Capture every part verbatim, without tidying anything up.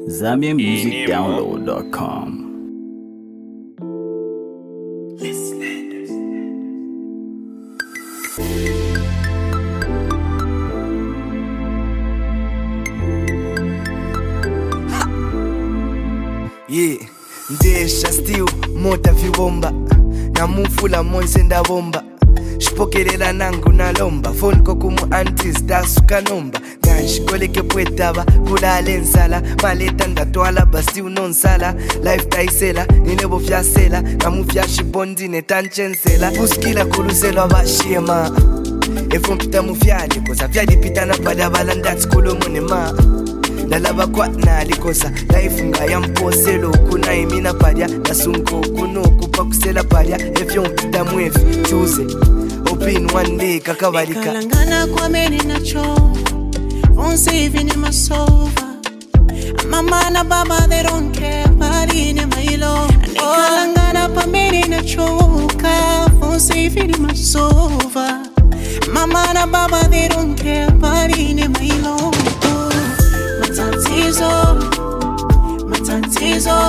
Zambia Music Download dot com. Yeah, ndesha still mota vibomba na mufula monse ndabomba shipokelela nangu nalomba phone kokumu aunties dasuka nomba ganshigoleke pwetaba kulale nsala maleta ndatwala basi unonsala life taisela ninebo fyasela kamu fyashibondi netanchensela buskila kuluselwa bashema efompita mufyali kosa fyali pita na badabala ndats kulumunema ndalaba kwa nalikosa life nga yamposelo kuna imina padia nasunko kuno kupakusela padia efyo mpita mwefi choose open one day kakabalika Kalangana kwa meni nacho Fonse even in my sofa Mama na baba they don't care Body in my ilo Kalangana pa meni nacho Fonse even in my sofa Mama na baba they don't care Body in my ilo Matatizo Matatizo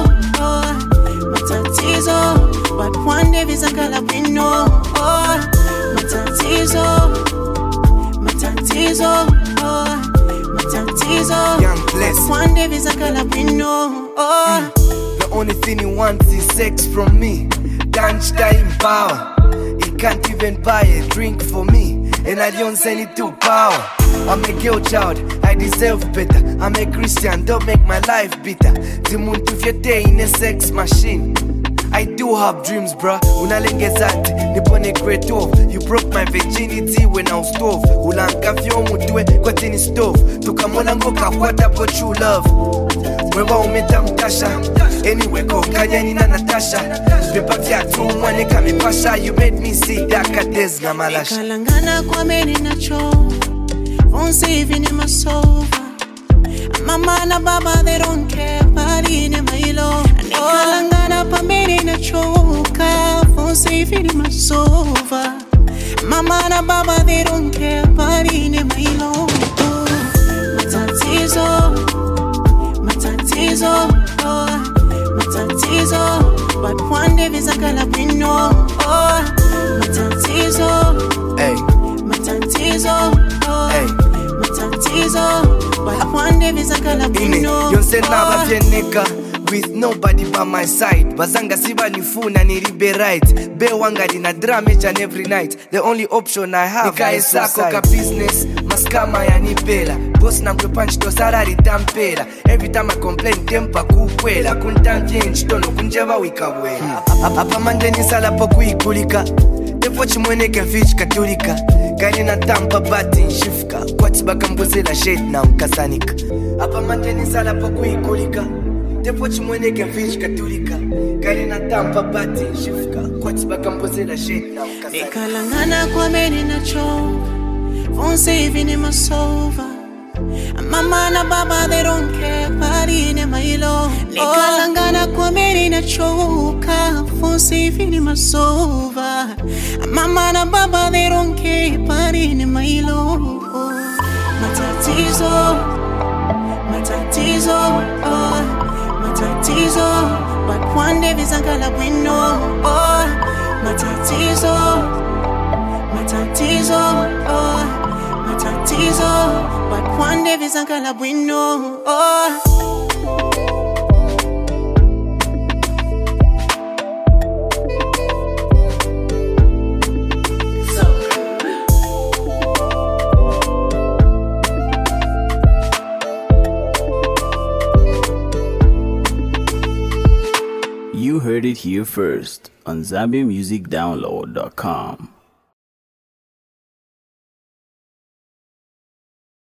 Matatizo But one day visa kalabino Matatizo Matatizo Matatizo Young Bless. One day visa kalabino mm. The only thing he wants is sex from me. Dance time power. He can't even buy a drink for me, and I don't send it to power. I'm a girl child, I deserve better. I'm a Christian, don't make my life bitter. Timuntu fyete in a sex machine. I do have dreams, bruh. Unalengezati, nipone great off. You broke my virginity when I was twelve. Ulanka fyo mutwe kwa tini stove. Tukamona ngoka wata for true love. Mwewa umeta mtasha. Anyway, ko kanya nina Natasha. Pepa vya tu mwane kamipasha. You made me see daka des na malasha. Kalangana kwa meni nacho Fonse even in my sofa Mama na baba they don't care Body in my ilo Kalangana pa meni nachoka Fonse even in my sofa Mama na baba they don't care Body in my ilo Matatizo Matatizo Matatizo But one day visa kalabino Matatizo Hey, Matatizo hey. Matatizo But one day visa kalabino Yonse naba fyeneka with nobody by my side. Bazanga siba nifuna niribe right. Be wanga dina drama each and every night. The only option I have Nika is sako ka business. Maskama ya nipela. Boss na mkwe punch to salary tampela. Every time I complain tempa kukwela. Kuntantie nchitono kunjeva wikawela. Apa mande nisala po kuikulika. Tepo chimweneke mfich katulika. Kani na tampa bati nshifka. Kwati baka mbozela shade na mkasanika. Apa mande nisala po kuikulika. Tepo chimweneke mfich katulika. Kani na tampa bati nshifka. Kwati baka mbozela shade na mkasanika. Kalangana kwa meni nacho Fonse even in my sofa Mama na baba they don't care Body in my ilo Kalangana kwa meni nachoka Fonse even in my sofa Mama na baba they don't care Body in my ilo Matatizo Matatizo Matatizo But one day visa kalabino Matatizo Matatizo Matatizo But one day visa kalabino You heard it here first on Zambia Music Download dot com.